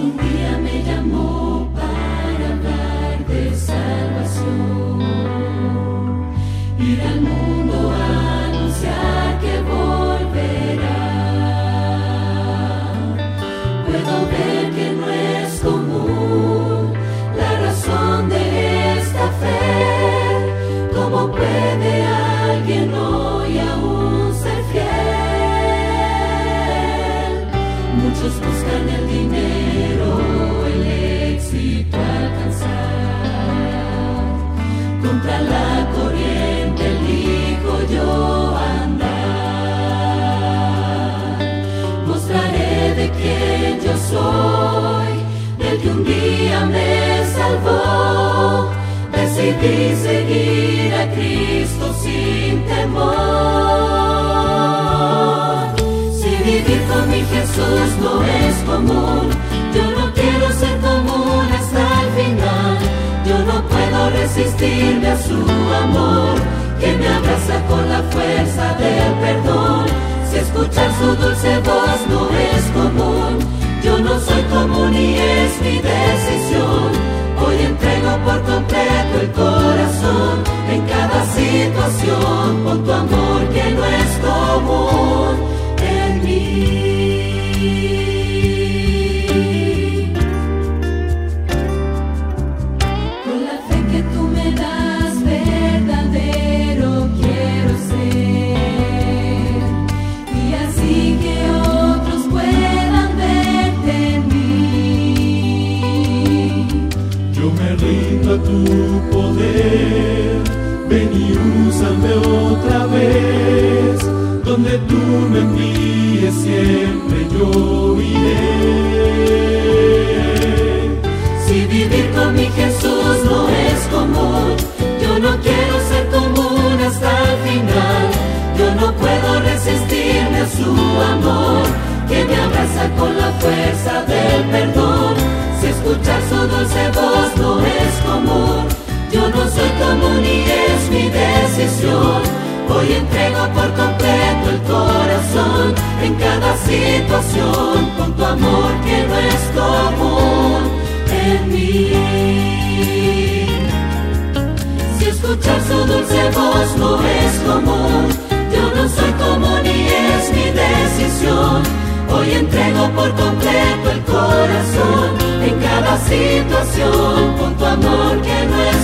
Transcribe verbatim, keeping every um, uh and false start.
un día me llamó para hablar de salvación, ir al mundo a anunciar que volverá. Puedo ver que no es común la razón de esta fe. ¿Cómo puede alguien hoy aún ser fiel? Muchos buscan el dinero, el éxito alcanzar. Contra la corriente elijo yo andar. Mostraré de quién yo soy, del que un día me salvó. Decidí seguir a Cristo sin temor. Si vivir con mi Jesús no es común, yo no quiero ser común hasta el final. Yo no puedo resistirme a su amor, que me abraza con la fuerza del perdón. Si escuchar su dulce voz no es común, yo no soy común y es mi decisión. Hoy entrego por completo el corazón, en cada situación, con tu amor que no es común en mí. Con la fe que tú me das, verdadero quiero ser, y así que otros puedan verte en mí. Yo me rindo a tu poder, ven y úsame otra vez. Donde tú me envíes siempre yo iré. Si vivir con mi Jesús no es común, yo no quiero ser común hasta el final. Yo no puedo resistirme a su amor, que me abraza con la fuerza del perdón. Si escuchar su dulce voz no es común, yo no soy común y es mi decisión. Hoy entrego por completo el corazón, en cada situación, con tu amor que no es común en mí. Si escuchar su dulce voz no es común, yo no soy común y es mi decisión. Hoy entrego por completo el corazón, en cada situación, con tu amor que no es